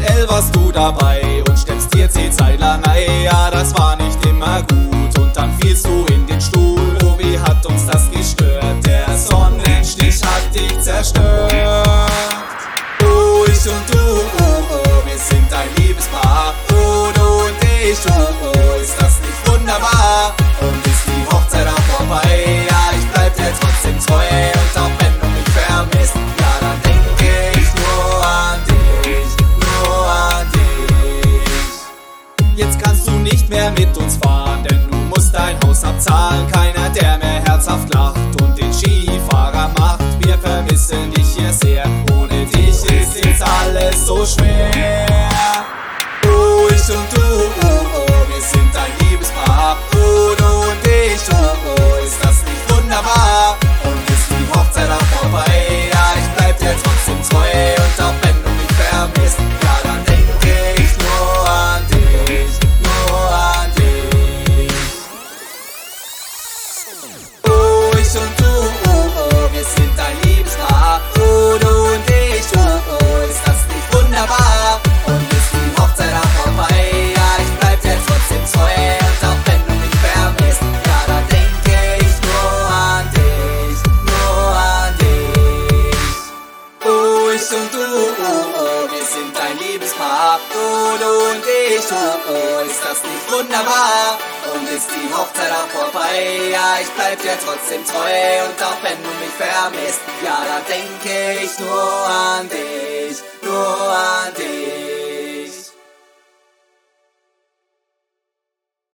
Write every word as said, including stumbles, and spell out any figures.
Mit L warst du dabei und stemmst dir C-Zeilerei. Ja, das war nicht immer gut und dann fielst du in den Stuhl. Oh, wie hat uns das gestört? Der Sonnenstich hat dich zerstört. Oh, ich und du, oh, oh, wir sind ein Liebespaar. Oh, du und ich, oh, oh, ist das nicht wunderbar? Und ist die Hochzeit auch vorbei? Ja, ich bleib dir trotzdem treu. Und auch wenn du mich vermisst, ja, dann denke ich nur an dich, nur an dich. Jetzt kannst du nicht mehr mit uns fahren, denn du musst dein Haus abzahlen. Keiner, der mehr herzhaft lacht und den Skifahrer macht. Wir vermissen dich hier sehr, ohne dich ist jetzt alles so schwer. Oh, ich und du, oh, oh, wir sind ein Liebespaar. Oh, du und ich, oh, oh, ist das nicht wunderbar? Und ist die Hochzeit auch vorbei? Ja, ich bleib dir trotzdem treu. Und auch wenn du mich vermisst, ja, dann denke ich nur an dich, nur an dich. Oh, ich und du, oh, oh, wir sind ein Liebespaar. Oh, du und ich, oh, oh, ist das nicht wunderbar? Und ist die Hochzeit auch vorbei? Ja, ich bleib dir trotzdem treu. Und auch wenn du mich vermisst, ja, dann denke ich nur an dich, nur an dich. Oh, ich und du, oh, oh, wir sind ein Liebespaar. Oh, du und ich, oh, oh, ist das nicht wunderbar? Und ist die Hochzeit auch vorbei? Ja, ich bleib dir trotzdem treu. Und auch wenn du mich vermisst, ja, dann denke ich nur an dich, nur an dich.